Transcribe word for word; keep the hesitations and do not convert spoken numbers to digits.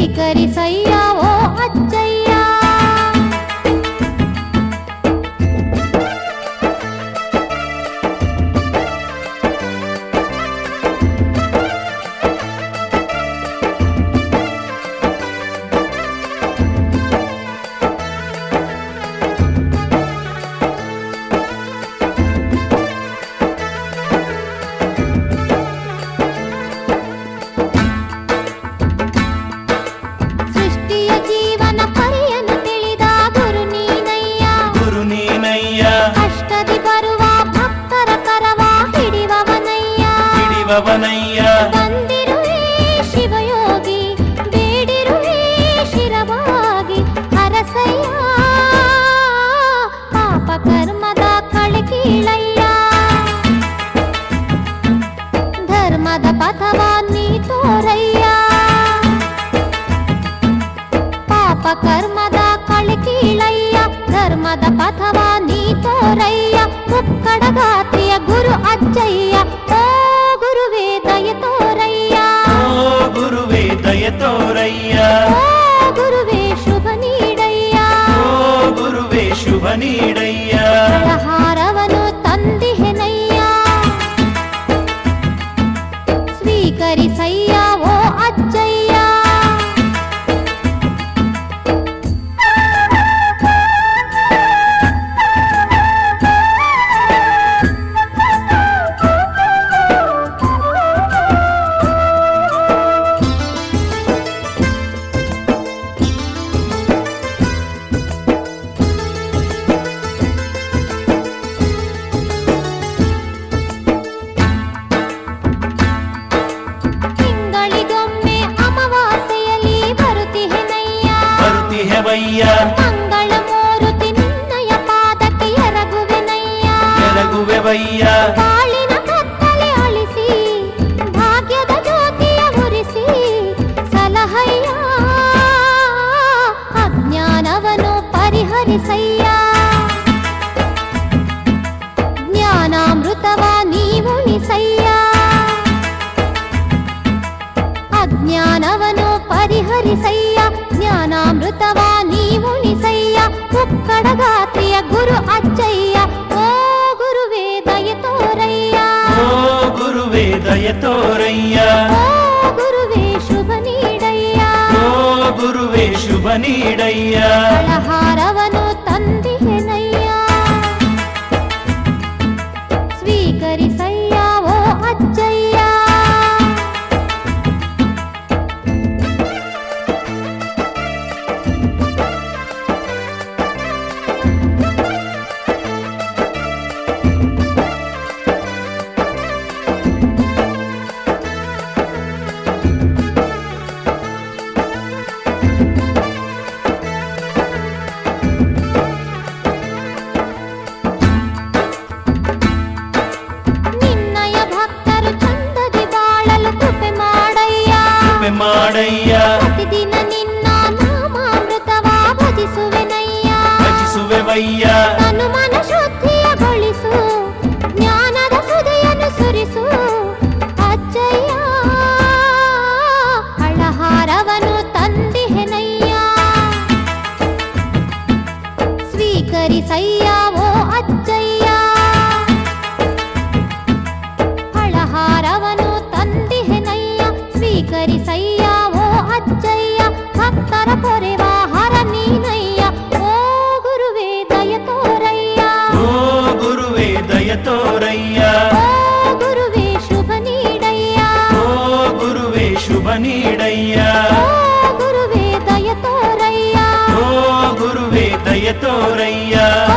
ಸ್ವೀಕರಿಸಯ್ಯ ಓ ಅಜ್ಜಯ್ಯ. ಬಂದಿರುವೆ ಶಿವಯೋಗಿ ಬೇಡಿರುವೆ ಶಿರವಾಗಿ ಹರಸಯ್ಯ ಪಾಪ ಕರ್ಮದ ಕಳಕೀಳಯ್ಯ. ಧರ್ಮದ ಪಥವ ನೀ ತೋರಯ್ಯ ಪಾಪ ಕರ್ಮದ ಕಳಕೀಳಯ್ಯ. ಧರ್ಮದ ಪಥವ ನೀ ತೋರಯ್ಯ ಮುಕ್ಕಡಗಾತ್ರಿಯ ಗುರು ಅಜ್ಜಯ್ಯ. ಗುರುವೇ ದಯ ತೋರಯ್ಯ ಗುರುವೇ ದಯ ತೋರಯ್ಯ ಗುರುವೇ ಶುಭ ನೀಡಯ್ಯ ಗುರುವೇ ಶುಭ ನೀಡಯ್ಯ. ಫಲಹಾರವನು ತಂದಿಹೆನಯ್ಯ ಸ್ವೀಕರಿಸಯ್ಯ ಓ ಅಜ್ಜಯ್ಯ. ಮಂಗಳ ಮೂರುತಿ ನಿನ್ನಯ ಪಾದಕ್ಕೆ ಎರಗುವೆನಯ್ಯ ಎರಗುವೆವಯ್ಯ. ಬಾಳಿನ ಕತ್ತಲೆ ಅಳಿಸಿ ಭಾಗ್ಯದ ಜ್ಯೋತಿಯ ಉರಿಸಿ ಸಲಹಯ್ಯ ಅಜ್ಞಾನವನ್ನು ಪರಿಹರಿಸಯ್ಯ. ಜ್ಞಾನಾಮೃತವ ನೀವುಣಿಸಯ್ಯ ಅಜ್ಞಾನವನ್ನು ಪರಿಹರಿಸಯ್ಯ. ಜ್ಞಾನಾಮೃತವ ನೀವುಣಿಸಯ್ಯ ಮುಕ್ಕಡಗಾತ್ರಿಯ ಗುರು ಅಜ್ಜಯ್ಯ. ಓ ಗುರುವೇ ದಯ ತೋರಯ್ಯ ಓ ಗುರುವೇ ದಯ ತೋರಯ್ಯ ಓ ಗುರುವೇ ಶುಭ ನೀಡಯ್ಯ ಓ ಗುರುವೇ ಶುಭ ನೀಡಯ್ಯ. ಫಲಹಾರವನು ತಂದಿಹೆನಯ್ಯ ಸ್ವೀಕರಿಸಯ್ಯ ಓ ಅಜ್ಜಯ್ಯ. ಮಾಡಯ್ಯ ಪ್ರತಿದಿನ ನಿನ್ನ ನಾಮಾಮೃತವ ಭಜಿಸುವೆನಯ್ಯ ಭಜಿಸುವೆವಯ್ಯ. ತನು ಮನ ಶುದ್ಧಿಯಗೊಳಿಸು ಜ್ಞಾನದ ಸುದೆಯನ್ನು ಸುರಿಸು ಅಜ್ಜಯ್ಯ. ಫಲಹಾರವನು ತಂದಿಹೆನಯ್ಯ ಸ್ವೀಕರಿಸಯ್ಯ ಓ ಅಜ್ಜಯ್ಯ. ಫಲಹಾರವನು ತಂದಿಹೆನಯ್ಯ ಸ್ವೀಕರಿಸಯ್ಯ ಓ ಅಜ್ಜಯ್ಯ. ಭಕ್ತರ ಪೊರೆವ ಹರ ನೀನಯ್ಯ ಓ ಗುರುವೇ ದಯ ತೋರಯ್ಯ ಓ ಗುರುವೇ ದಯ ತೋರಯ್ಯ ಓ ಗುರುವೇ ಶುಭ ನೀಡಯ್ಯ ಓ ಗುರುವೇ ಶುಭ ನೀಡಯ್ಯ. ಓ ಗುರುವೇ ದಯ ತೋರಯ್ಯ ಓ ಗುರುವೇ ದಯ ತೋರಯ್ಯ.